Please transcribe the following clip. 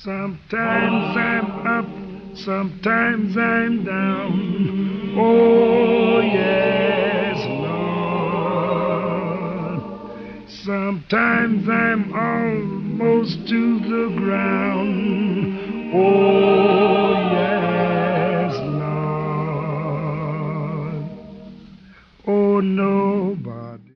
Sometimes I'm up, sometimes I'm down. Oh, yes, Lord. Sometimes I'm almost to the ground. Oh,